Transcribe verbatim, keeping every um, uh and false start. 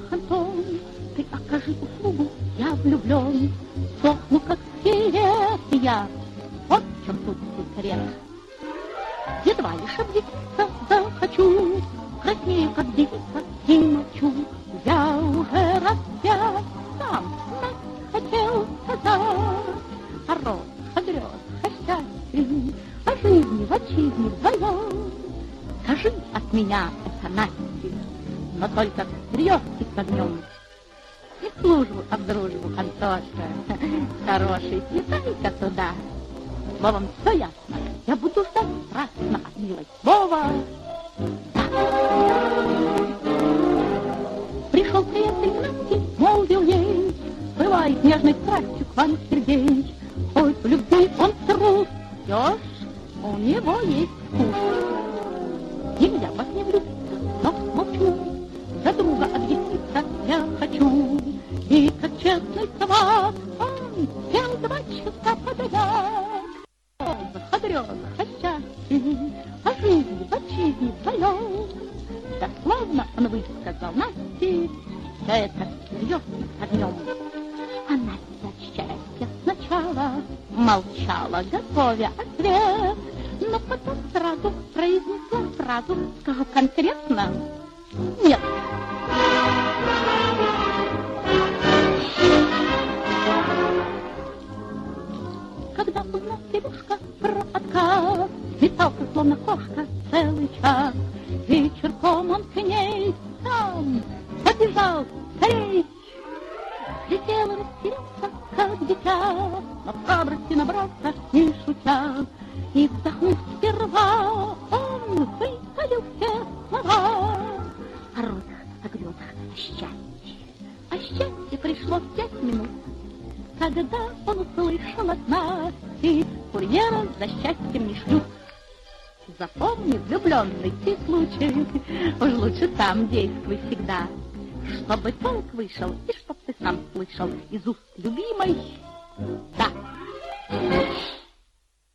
Антон, ты окажи услугу, я влюблен. Сохну, как скелет я. Вот в чем тут секрет. Едва лишь объясниться захочу, краснею, как девица, и молчу. Я уже раз пять сам знать хотел сказать о розах, о грезах, о счастье, о жизни в отчизне вдвоем. Скажи от меня это Насте, но только всерьез и с огнем. Не службу, а дружбу, Антоша, хороший, слетай-ка туда. Словом, все ясно, я буду ждать страстно от милой слова. Да. Пришел приятель к Насте, молвил ей, бывает нежной страстью к вам, Сергей. Хоть в любви он трус, все ж у него есть вкус. Нельзя вас не влюбиться, но молчу, за друга объясниться я хочу. И как честный собак он сел два часа подавать. О грезах, о счастье, о жизни в отчизне вдвоем. Дословно он высказал Насте все это всерьез и огнем. А Настя от счастья сначала молчала, готовя ответ, но потом сразу произнесла фразу, скажу конкретно, нет. Когда узнал Сережка про отказ, метался, словно кошка, целый час. Вечерком он к ней сам побежал скорей. Летел и растерялся, как дитя, но храбрости набрался, не шутя. И, вздохнув сперва, он выпалил все слова о розах, о грезах, о счастье. А счастье пришло в пять минут, когда он услышал от Насти: курьера за счастьем не шлют. Запомни, влюбленный ты случай, уж лучше сам действуй всегда, чтобы толк вышел и чтоб ты сам слышал из уст любимой «да».